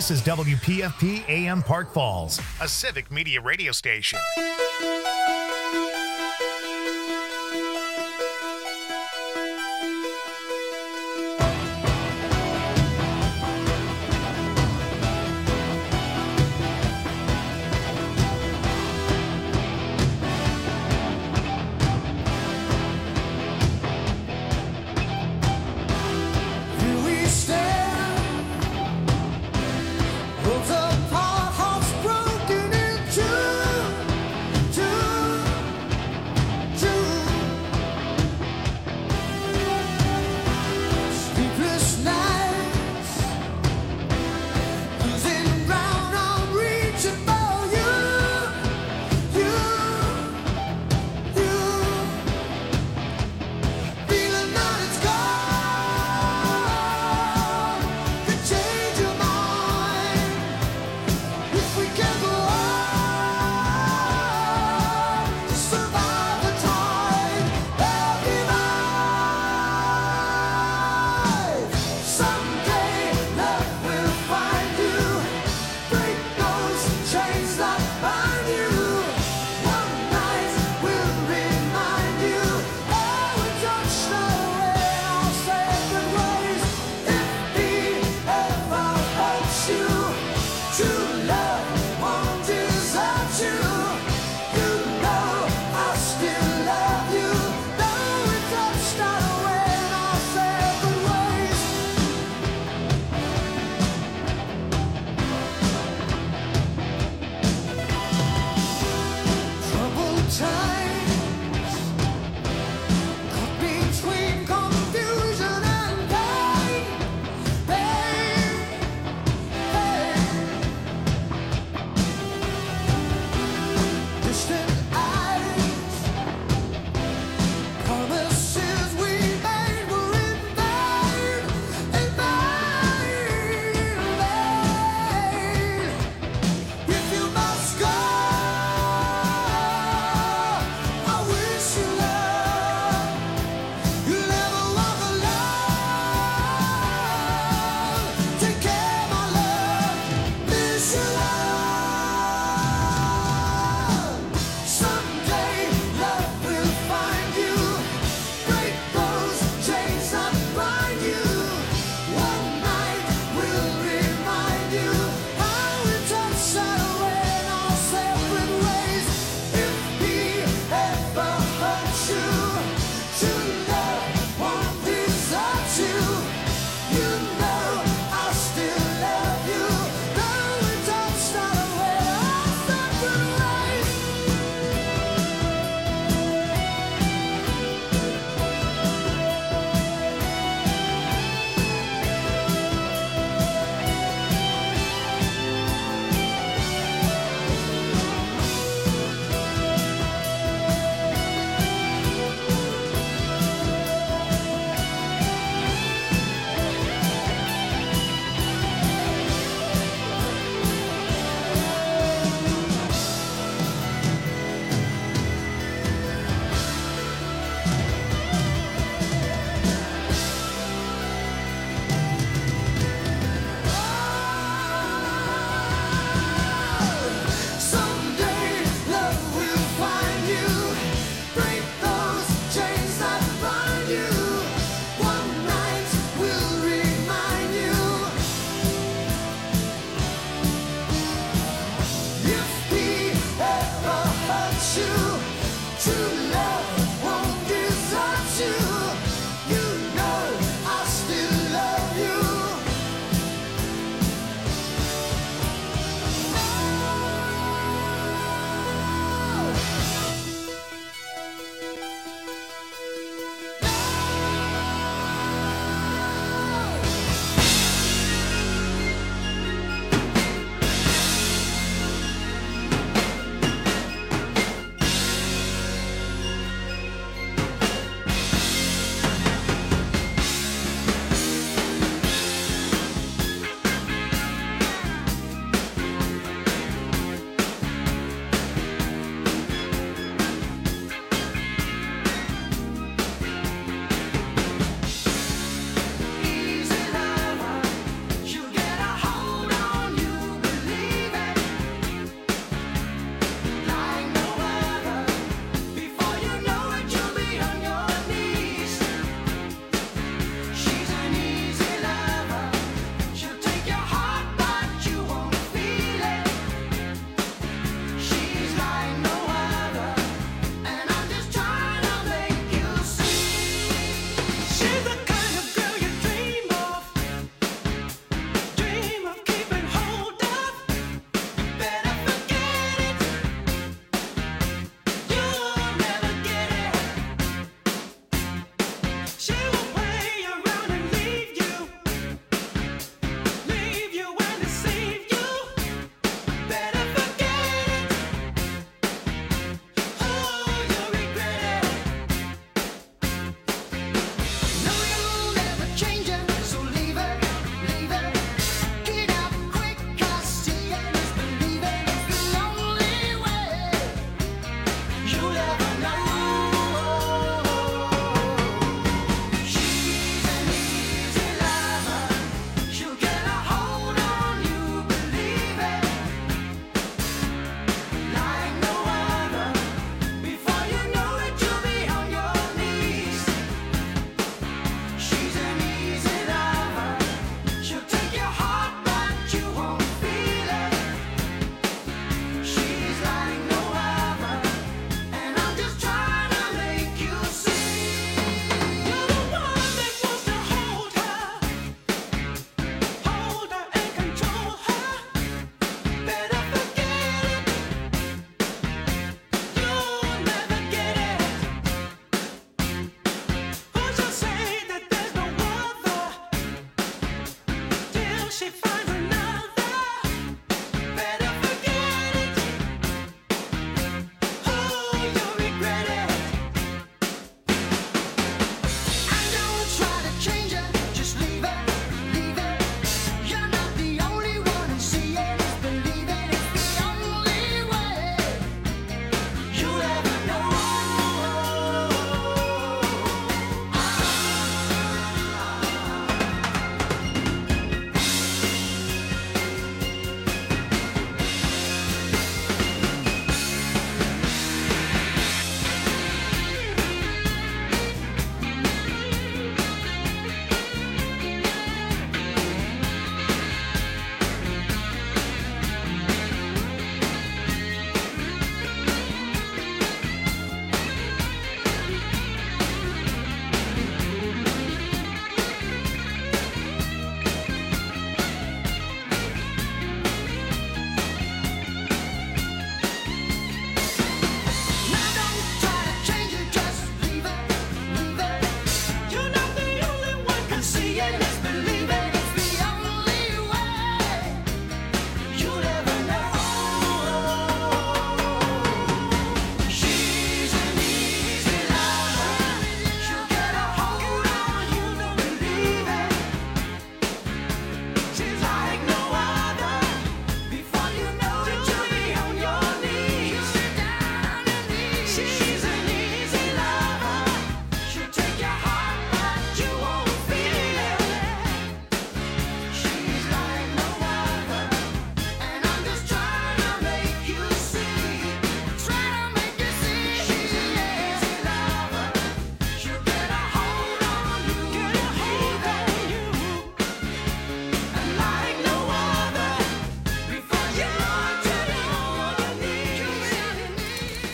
This is WPFP AM Park Falls, a civic media radio station.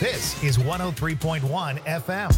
This is 103.1 FM.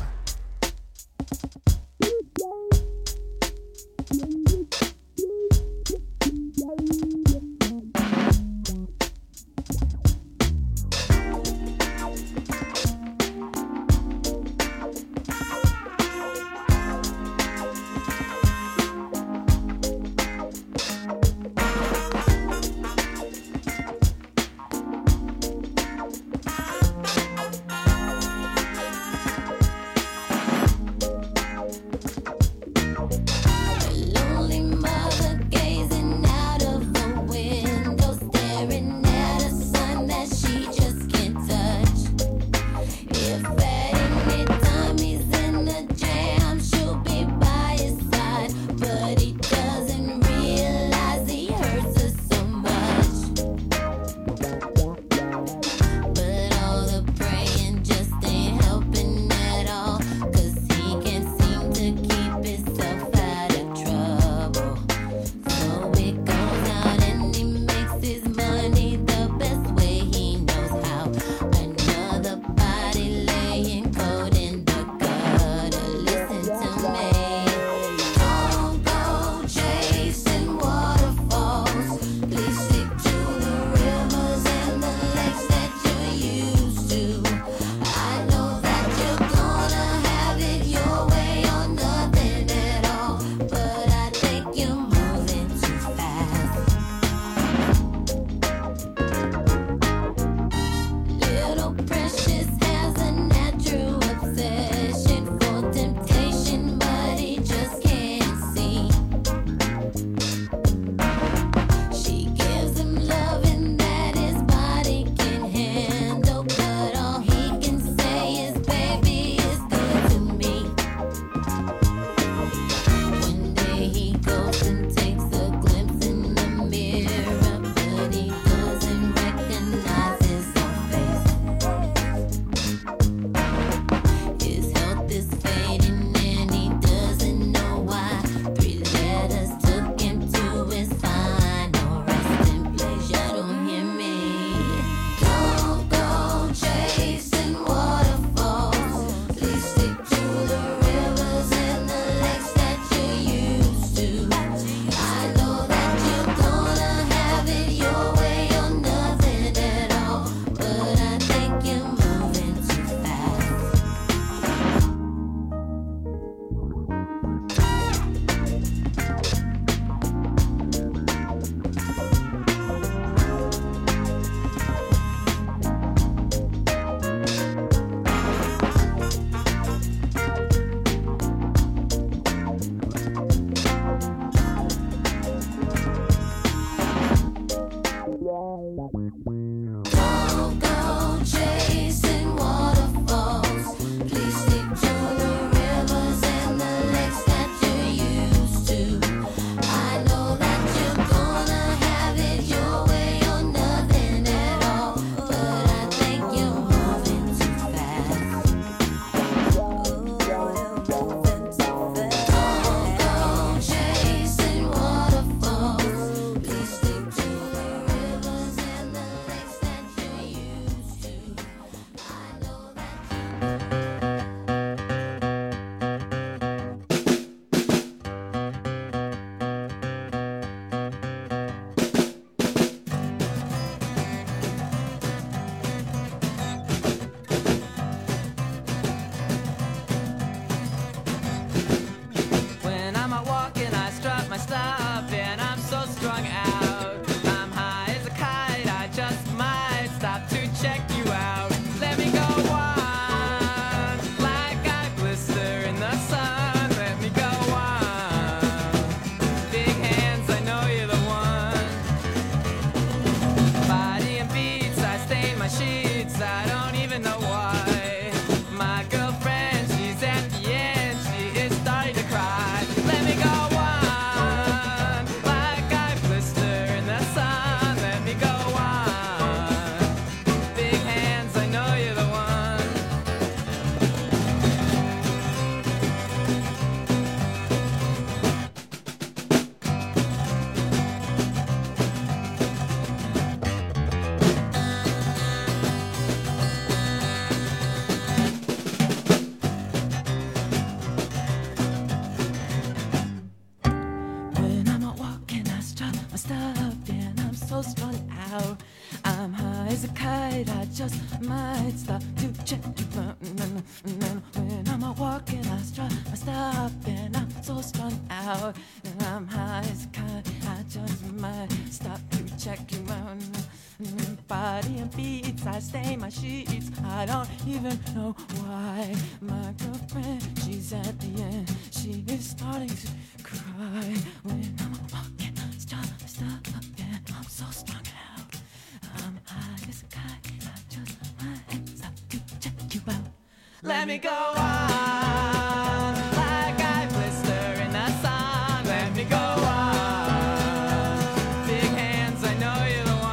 right, I just might stop to check you out. And when I'm walking, I stop, and I'm so strung out, and I'm high as a kite. I just might stop to check you out. Body and beats, I stain my sheets. I don't even know why. My girlfriend, she's at the end. She is starting to cry when I'm walking. Stop, and I'm so strung out. I'm high as a kite. I just might stop to check you out. Let me go on like I blister in the sun. Let me go on. Big hands, I know you're the one.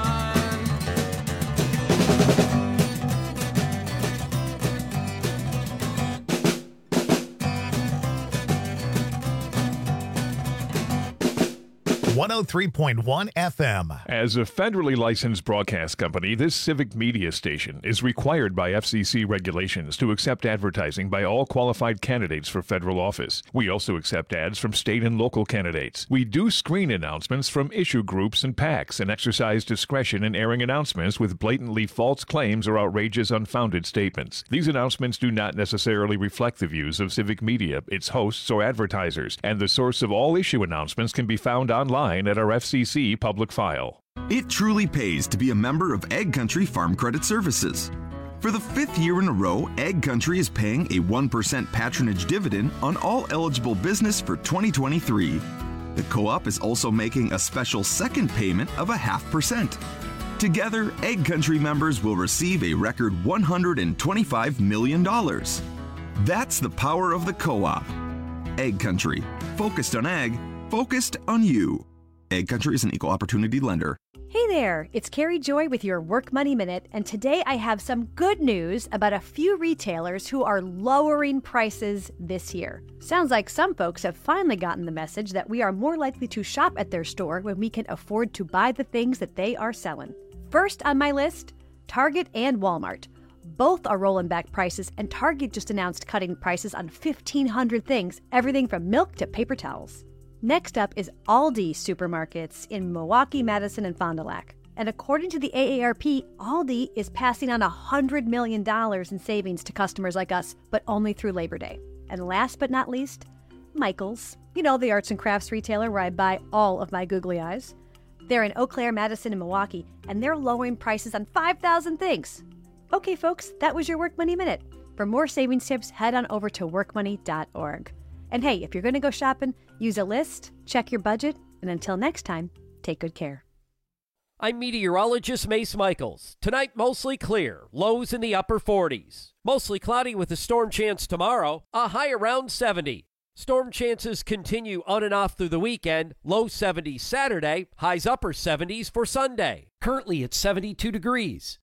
103.1 FM. As a federally licensed broadcast company, this civic media station is required by FCC regulations to accept advertising by all qualified candidates for federal office. We also accept ads from state and local candidates. We do screen announcements from issue groups and PACs and exercise discretion in airing announcements with blatantly false claims or outrageous, unfounded statements. These announcements do not necessarily reflect the views of civic media, its hosts, or advertisers, and the source of all issue announcements can be found online at our FCC public file. It truly pays to be a member of Ag Country Farm Credit Services. For the 5th year in a row, Ag Country is paying a 1% patronage dividend on all eligible business for 2023. The co-op is also making a special second payment of 0.5%. Together, Ag Country members will receive a record $125 million. That's the power of the co-op. Ag Country, focused on ag, focused on you. Ag Country is an equal opportunity lender. Hey there, it's Carrie Joy with your Work Money Minute, and today I have some good news about a few retailers who are lowering prices this year. Sounds like some folks have finally gotten the message that we are more likely to shop at their store when we can afford to buy the things that they are selling. First on my list, Target and Walmart. Both are rolling back prices, and Target just announced cutting prices on 1,500 things, everything from milk to paper towels. Next up is Aldi supermarkets in Milwaukee, Madison, and Fond du Lac. And according to the AARP, Aldi is passing on $100 million in savings to customers like us, but only through Labor Day. And last but not least, Michael's. You know, the arts and crafts retailer where I buy all of my googly eyes. They're in Eau Claire, Madison, and Milwaukee, and they're lowering prices on 5,000 things. Okay, folks, that was your Work Money Minute. For more savings tips, head on over to workmoney.org. And hey, if you're going to go shopping, use a list, check your budget, and until next time, take good care. I'm meteorologist Mace Michaels. Tonight, mostly clear, lows in the upper 40s. Mostly cloudy with a storm chance tomorrow, a high around 70. Storm chances continue on and off through the weekend, low 70s Saturday, highs upper 70s for Sunday. Currently at 72 degrees.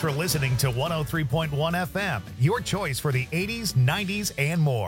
for listening to 103.1 FM, your choice for the 80s, 90s, and more.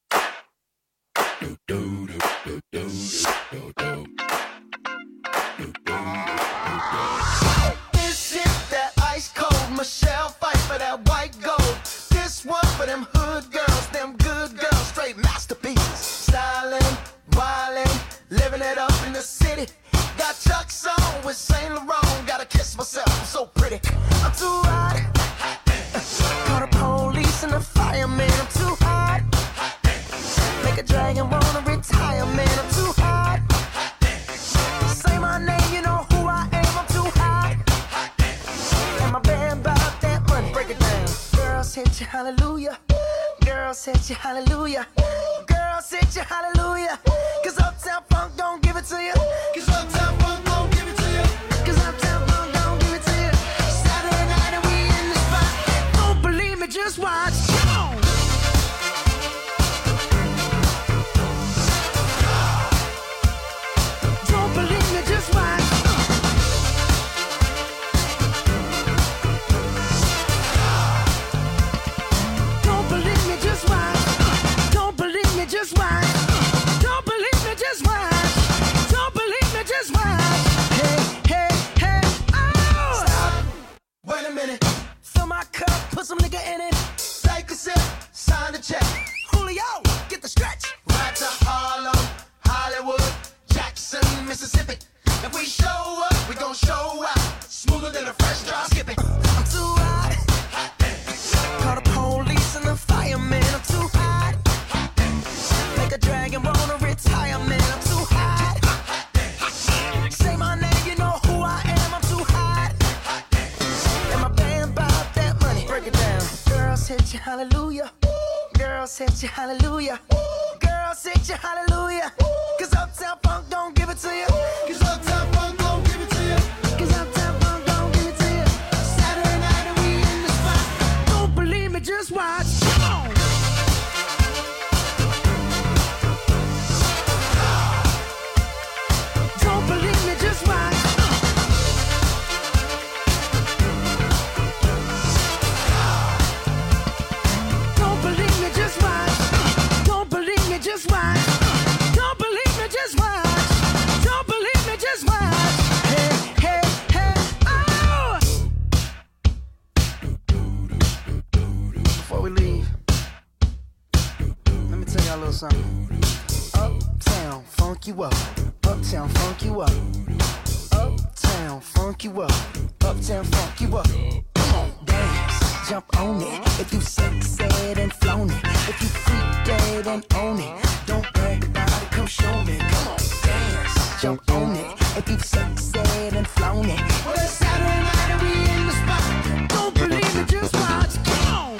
This is that ice cold Michelle fight for that white gold. This one for them hood girls, them good girls, straight masterpieces. Stylin', wildin', living it up in the city. Got Chuck's on with Saint Laurent. Gotta kiss myself, I'm so pretty. I'm too hot. Call the police and the fireman. I'm too hot. Make a dragon wanna retire, man. I'm too hot. Say my name, you know who I am. I'm too hot. And my band about that money. Break it down. Girls hit you, hallelujah. Girls hit you, hallelujah. Girls hit you, hallelujah. Cause Uptown Funk don't give it to you. Cause Uptown Funk don't give it to you. Cause Uptown Funk don't give it to you. Saturday night and we in the spot. Don't believe me, just watch. Come on. Don't believe me, just watch. Don't believe me, just watch. Don't believe me, just watch. Don't believe me, just watch. Don't believe me, just watch. Hey, hey, hey, oh! Stop. Wait a minute. Fill my cup, put some nigga in it. Take a sip, sign the check. Julio, get the stretch. Right to Harlem, Hollywood, Jackson, Mississippi. If we show up, we gon' show out. Smoother than a fresh drop skipping. I'm too hot. Call the police and the fireman. I'm too hot. Make a dragon wanna retire, man. I'm too hot. Say my name, you know who I am. I'm too hot. And my band bought that money. Break it down. Girls hit you, hallelujah. Girls hit you, hallelujah. Girls hit you, hallelujah. Cause Uptown Funk don't give it to you. Cause Uptown Funk don't give it to you. Cause Uptown Funk don't give it to you. Saturday night and we in the spot. Don't believe me, just watch. Come on. Don't believe me, just watch. Don't believe me, just watch. Don't believe me, just watch. Don't believe me, just watch. Don't believe me, just watch. Hey, hey, hey, oh! Before we leave, let me tell y'all a little something. Uptown, funk you up. Uptown, funk you up. Uptown, funk you up. Uptown, funk you up. Come on, dance, jump on it. If you sexed and flown it. If you freak dead and own it. Don't brag about it, come show me. Come on, dance, jump on it. If you sexed and flown it. Well, it's Saturday night and we in the spot. Don't believe it, just watch. Come on.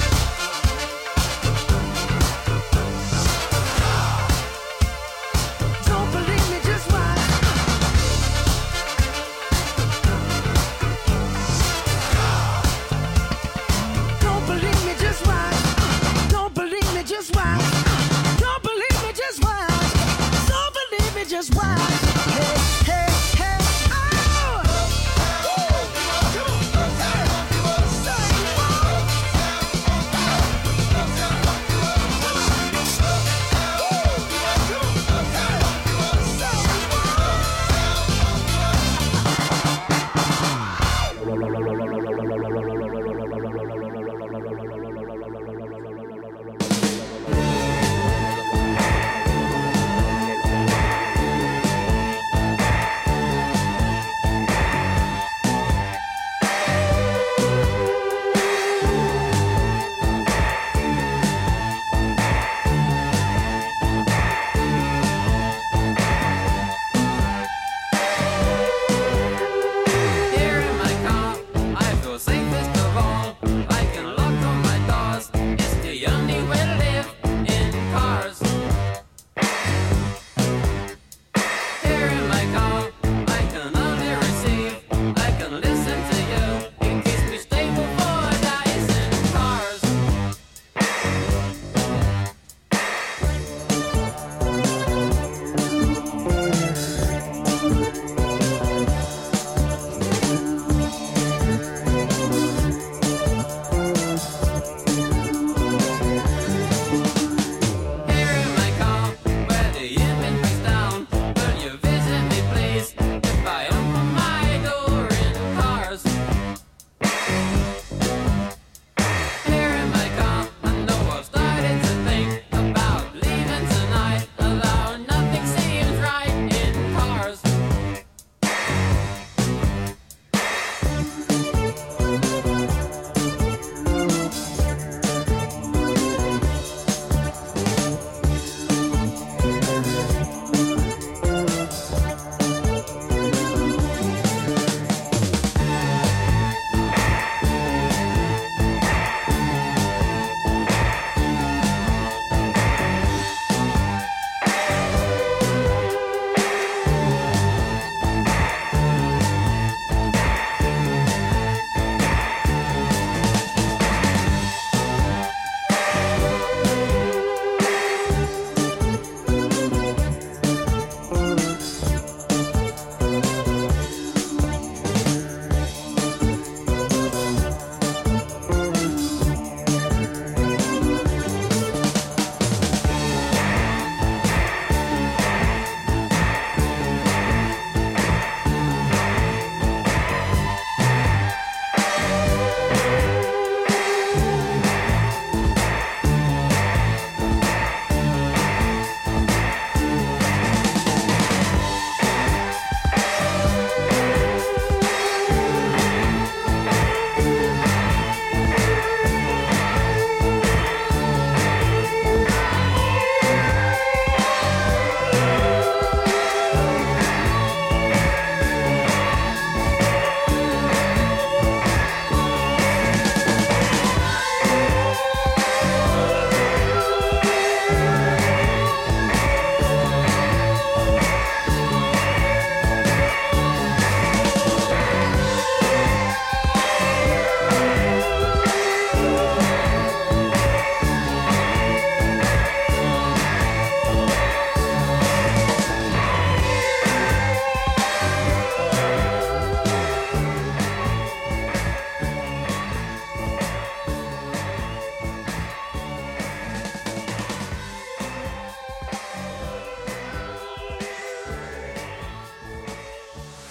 Don't believe me, just watch. Don't believe me, just watch. Don't believe me, just watch. Don't believe me, just watch. Don't believe me, just watch. Hey, hey, hey, oh!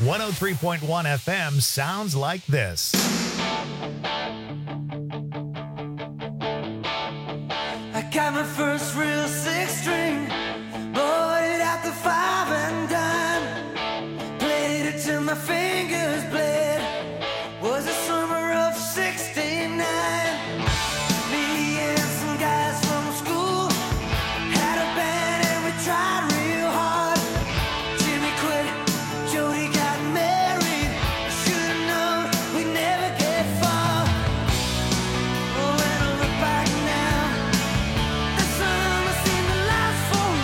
103.1 FM sounds like this. I got my first real six-string, bought it at the 5 and dime, played it till my fingers bled. Was the summer of '69. Me and some guys from school had a band and we tried real hard. Jimmy quit, Jody got married. Should've known we'd never get far. Oh, when I look back now, the summer seemed to last forever.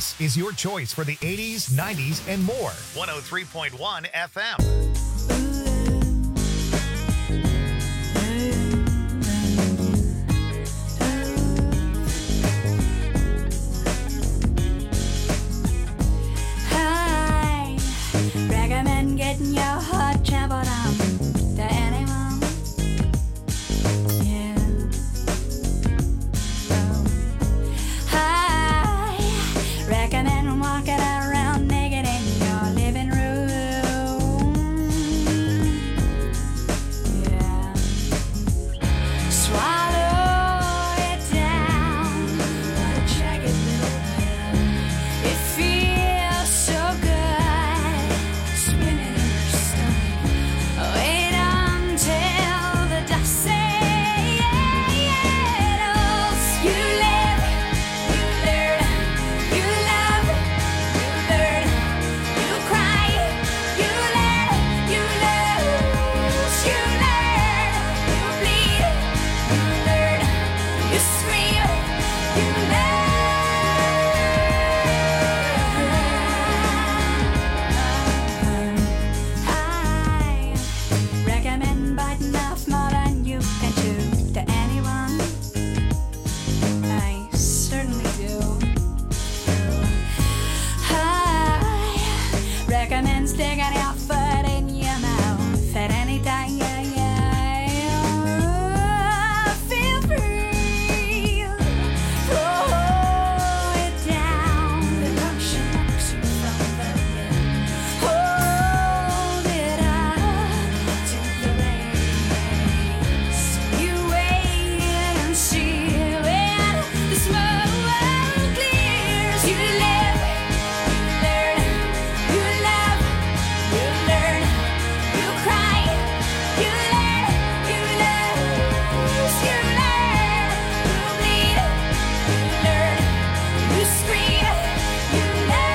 This is your choice for the 80s, 90s, and more. 103.1 FM. I recommend getting your heart trampled on to anyone. Yeah. I recommend walking around naked in your living room. Yeah. Swallow it down. What a jagged little pill. It feels so good, swimming in your stomach. Wait until the dust settles. You live, you learn, you love, you learn, you cry, you learn, you lose, you learn, you bleed, you learn, you scream, you learn. I recommend biting off more than you can chew to anyone. I certainly do. I recommend sticking your foot in your mouth at any time. Feel free. Throw it down. The ocean knocks you from the end. Hold it up to the race. You wait and see when the smoke clears. You live, you learn, you love, you learn, you cry, you learn, you lose, you learn, you bleed, you learn, you scream, you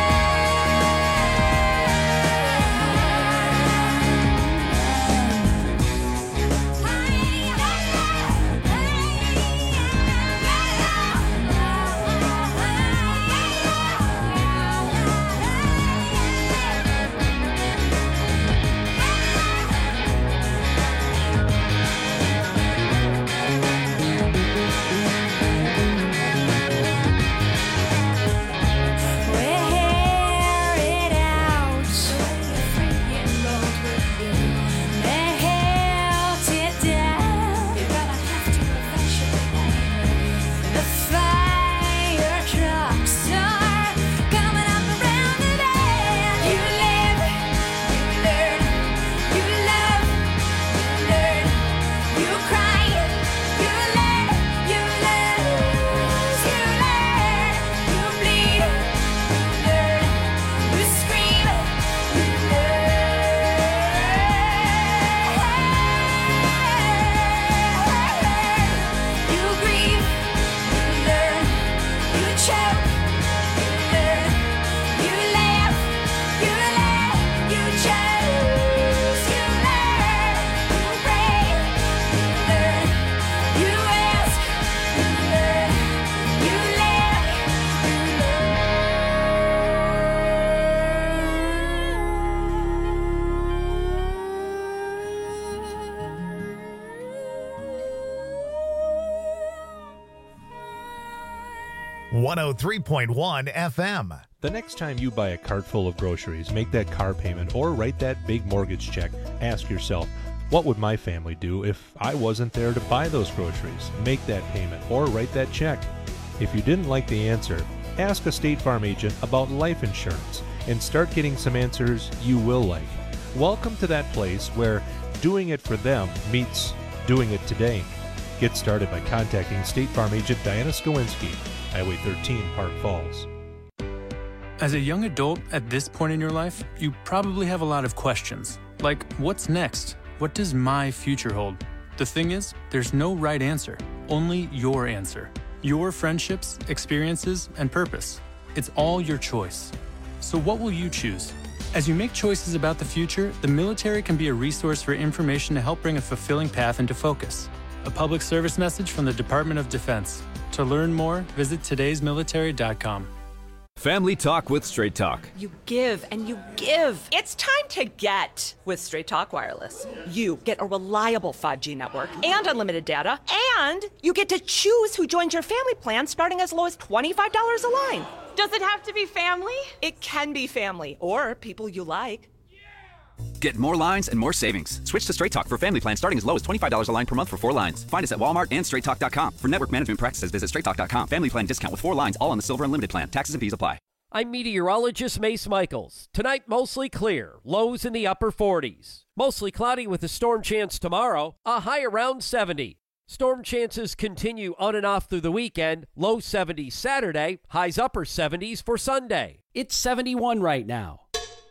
wear it out. Melt it down. You're gonna have to eventually. The fire trucks are coming up around the bend. You live, you learn, you love, you learn, you cry, you learn, you lose, you learn, you bleed, you learn, you scream, you learn, you grieve, you learn, you choke, you learn, you laugh, you choose, you learn, you pray, you learn, you ask, you learn, you live, you 103.1 FM. The next time you buy a cart full of groceries, make that car payment, or write that big mortgage check, ask yourself, what would my family do if I wasn't there to buy those groceries, make that payment, or write that check? If you didn't like the answer, ask a State Farm agent about life insurance and start getting some answers you will like. Welcome to that place where doing it for them meets doing it today. Get started by contacting State Farm agent Diana Skowinski, Highway 13, Park Falls. As a young adult at this point in your life, you probably have a lot of questions. Like, what's next? What does my future hold? The thing is, there's no right answer, only your answer. Your friendships, experiences, and purpose. It's all your choice. So what will you choose? As you make choices about the future, the military can be a resource for information to help bring a fulfilling path into focus. A public service message from the Department of Defense. To learn more, visit todaysmilitary.com. Family Talk with Straight Talk. You give and you give. It's time to get with Straight Talk Wireless. You get a reliable 5G network and unlimited data, and you get to choose who joins your family plan starting as low as $25 a line. Does it have to be family? It can be family or people you like. Get more lines and more savings. Switch to Straight Talk for family plan starting as low as $25 a line per month for 4 lines. Find us at Walmart and straighttalk.com. For network management practices, visit straighttalk.com. Family plan discount with 4 lines, all on the Silver Unlimited plan. Taxes and fees apply. I'm meteorologist Mace Michaels. Tonight, mostly clear. Lows in the upper 40s. Mostly cloudy with a storm chance tomorrow. A high around 70. Storm chances continue on and off through the weekend. Low 70s Saturday. Highs upper 70s for Sunday. It's 71 right now.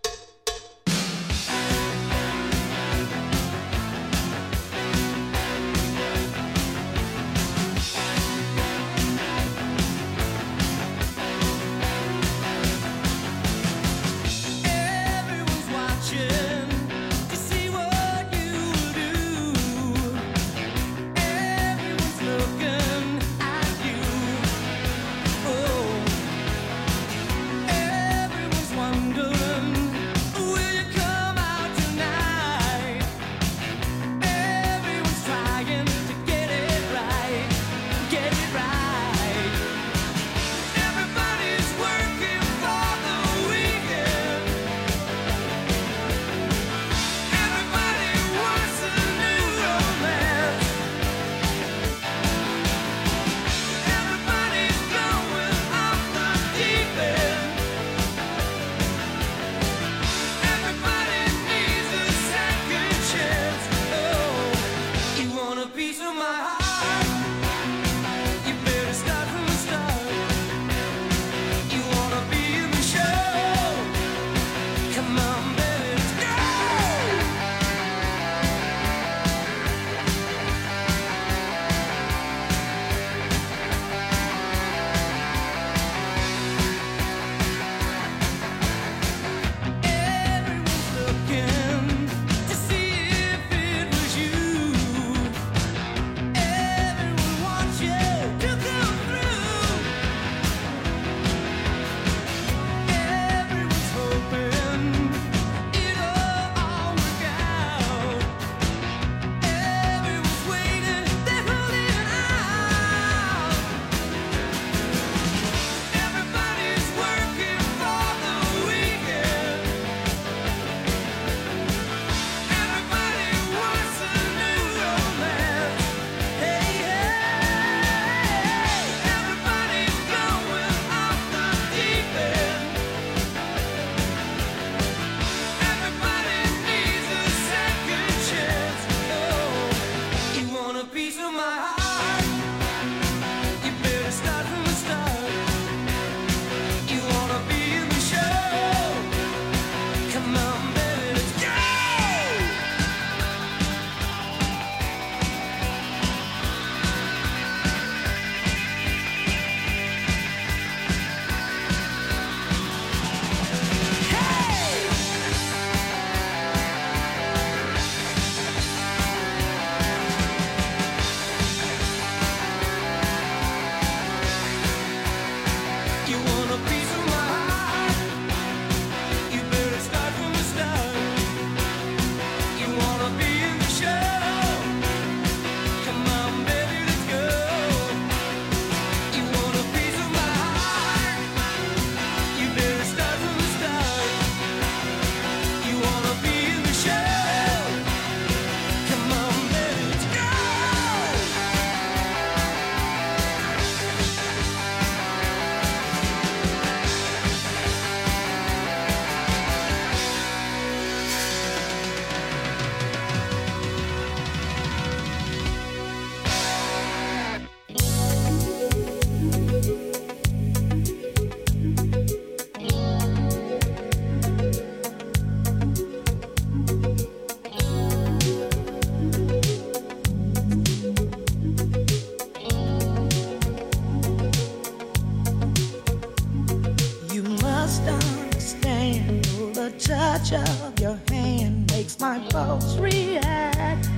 touch of your hand makes my pulse react.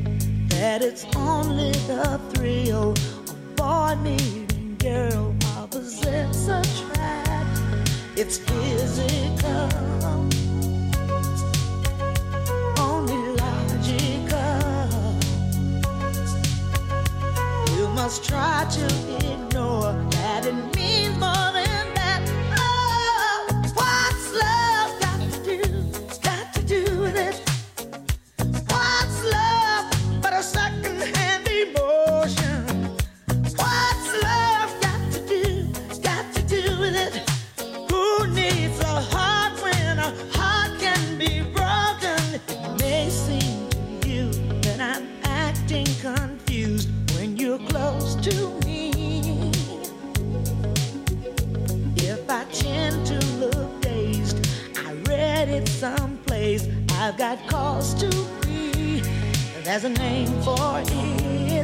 That it's only the thrill of boy meeting girl while the possess a track. It's physical, only logical. You must try to ignore that it means more than that. Oh, what's love got to do with it? What's love but a second-hand emotion? What's love got to do with it? Who needs a heart when a heart can be broken? It may seem to you that I'm acting confused when you're close to me. If I tend to look dazed, I read it someplace. I've got cause to be. There's a name for it.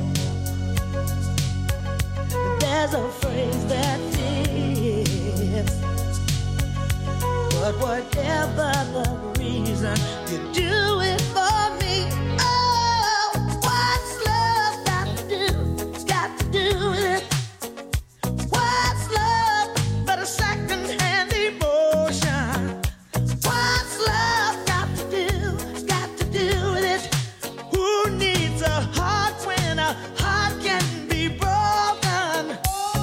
There's a phrase that fits. But whatever the reason, you do it for me. Oh, what's love got to do with it? What's love but a second-hand emotion? What's love got to do with it? Who needs a heart when a heart can be broken?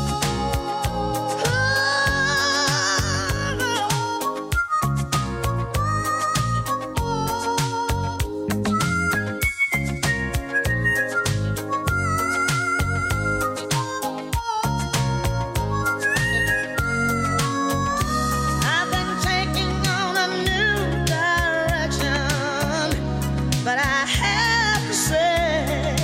I've been taking on a new direction, but I have to say,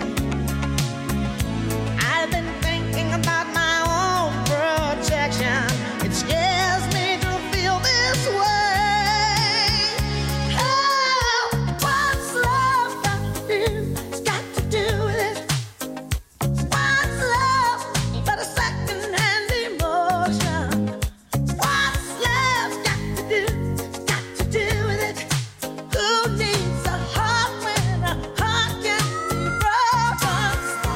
I've been thinking about my own protection. It scares me to feel this way. Oh, what's love got to do with it? What's love but a second-hand emotion? What's love got to do with it? Who needs a heart when a heart can be broken?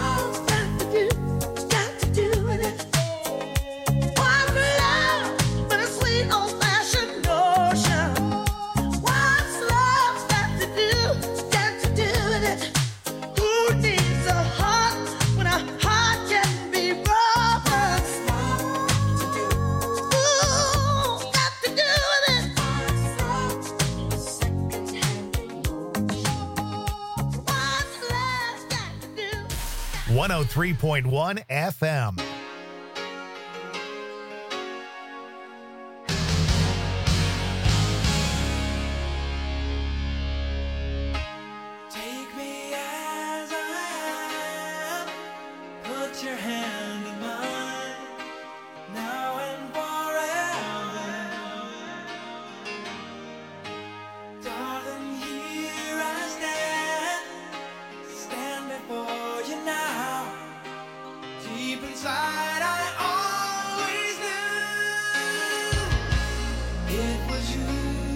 Got to do with it. What's love but a sweet old-fashioned notion? What's love got to do with it? Who needs a heart when a heart can be broken? Ooh, got to do with it. What's love got to do? 103.1 FM. Take me as I am. Put your hand in mine. Now and forever. Darling, here I stand before you now. Deep inside, I always knew it was you.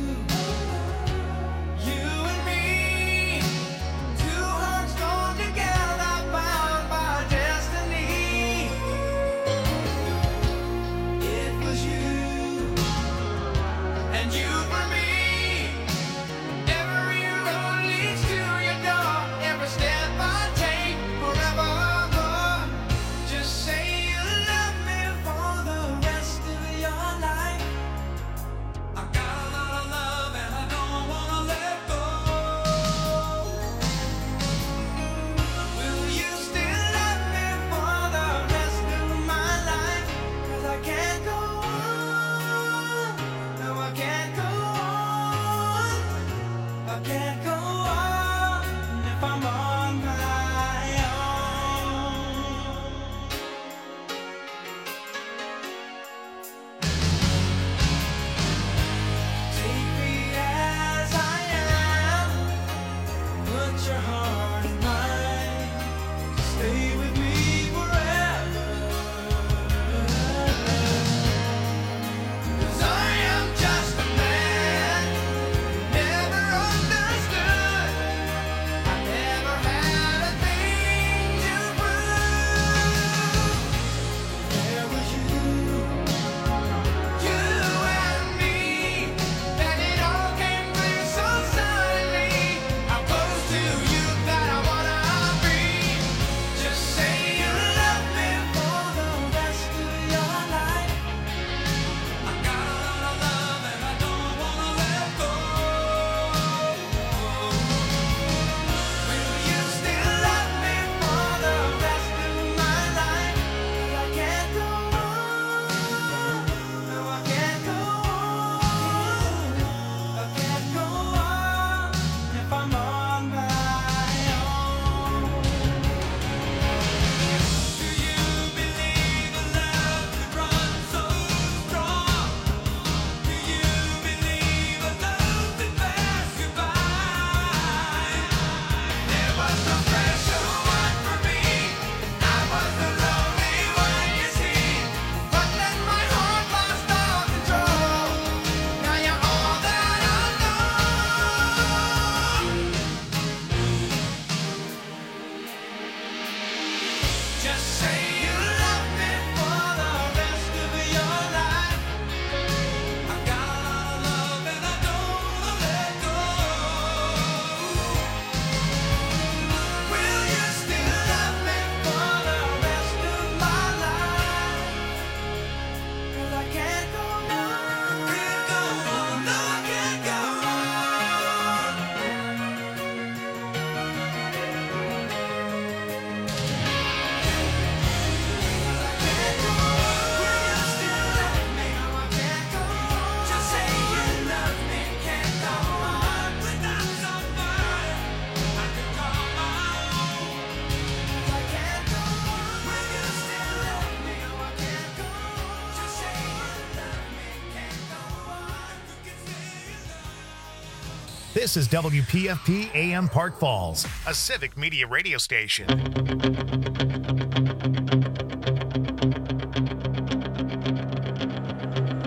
You and me, two hearts joined together, bound by destiny. This is WPFP AM Park Falls, a civic media radio station.